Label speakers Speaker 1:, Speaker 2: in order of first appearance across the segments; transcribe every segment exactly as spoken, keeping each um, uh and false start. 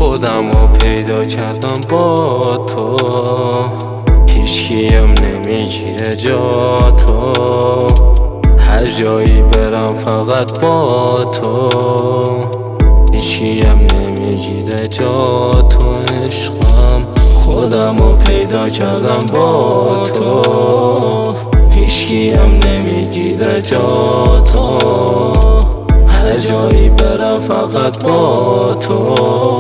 Speaker 1: خودم رو پیدا کردم با تو، هیچکیم نمیگیره جا تو، هر جایی برم فقط با تو، هیچکیم نمیگیره جا تو عشقم. خودم رو پیدا کردم با تو، هیچکیم نمیگیره جا تو، هر جایی برم فقط با تو،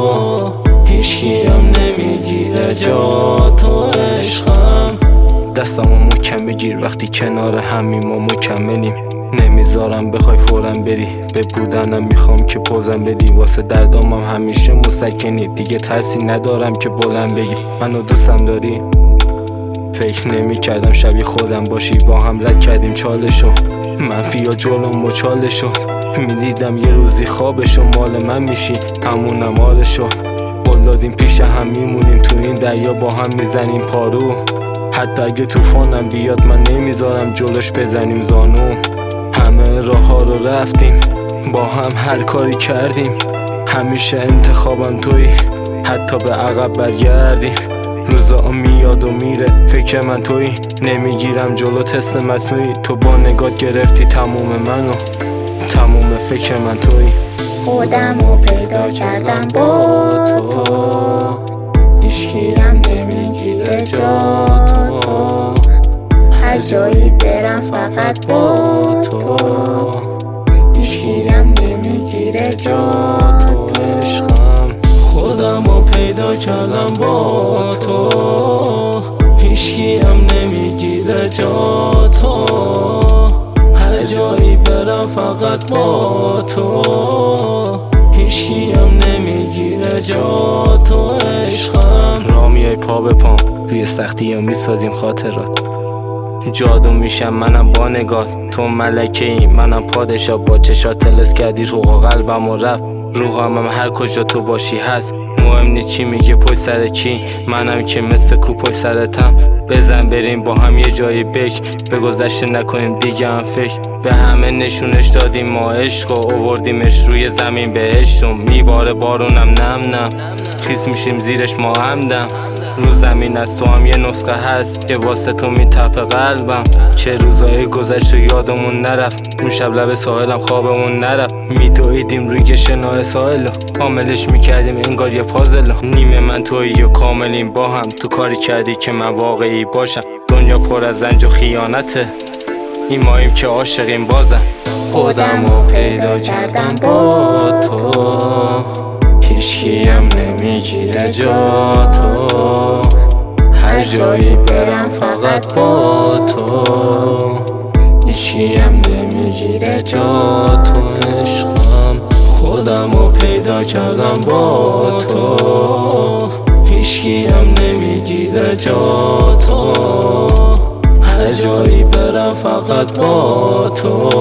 Speaker 1: هیچکیم نمیگیره جا تو عشقم. دستمو محکم بگیر وقتی کنار همیم و مکملیم، نمیذارم بخوای فورا بری، به بودنم میخوام که پوزم بدی، واسه دردامم همیشه مسکنی، دیگه ترسی ندارم که بلند بگی منو دوستم داری. فکر نمی کردم شبیه خودم باشی، با هم رد کردیم چالشو، منفی یا جلوم مچالشو، میدیدم یه روزی خوابشو مال من میشی، همونم آرشو، قول دادیم پیش هم میمونیم، تو این دریا با هم میزنیم پارو، حتی اگه توفانم بیاد من نمیذارم جلوش بزنیم زانو. همه راه ها رو رفتیم با هم، هر کاری کردیم، همیشه انتخابم تویی، حتی به عقب برگردیم، روزا میاد و میره فکر من تویی، نمیگیرم جلو تست مصنوعی، تو با نگات گرفتی تموم منو، تموم فکر من تویی.
Speaker 2: خودم رو پیدا کردم با تو، هیچکیم نمیگیره جا تو، هر جایی برم فقط با تو، هیچکیم نمیگیره جا تو عشقم.
Speaker 1: خودم رو پیدا کردم با تو، هیچکیم نمیگیره جا تو، هر جایی برم فقط با تو، هیچکیم نمیگیره جا تو عشقم. را میای پا به پام توی سختی یا میسازیم خاطرات، جادو میشم منم با نگات، تو ملکه ای منم پادشاه، با چشات تلس کردی روح قلبم و رفت روحم، هر کجا تو باشی هست، مهم نی چی میگه پشت سر کی، منم که مثل کو پشت سرتم، بزن بریم با هم یه جایی بک، به گذشته نکنیم دیگه هم فکر، به همه نشونش دادیم ما عشق و آوردیمش روی زمین بهشتم، میباره بارونم نم نم، خیس میشیم زیرش ما همدم، رو زمین از تو هم یه نسخه هست که واسه تو میتپه قلبم، چه روزای گذشت و یادمون نرفت، اون شب لب ساحلم خوابمون نرفت، میدویدیم روی شنای ساحل، کاملش میکردیم انگار یه پازل، نیمه من تویی و کاملیم با هم، تو کاری کردی که من واقعی باشم، دنیا پر از رنج و خیانته، این ماییم که عاشقیم بازم.
Speaker 2: خودم رو پیدا کردم با تو،
Speaker 1: هیچکیم نمیگیره جا تو، هر جایی برم فقط با تو، هیچکیم نمیگیره جا تو عشقم. خودم رو پیدا کردم با تو، هیچکیم نمیگیره جا تو، هر جایی برم فقط با تو،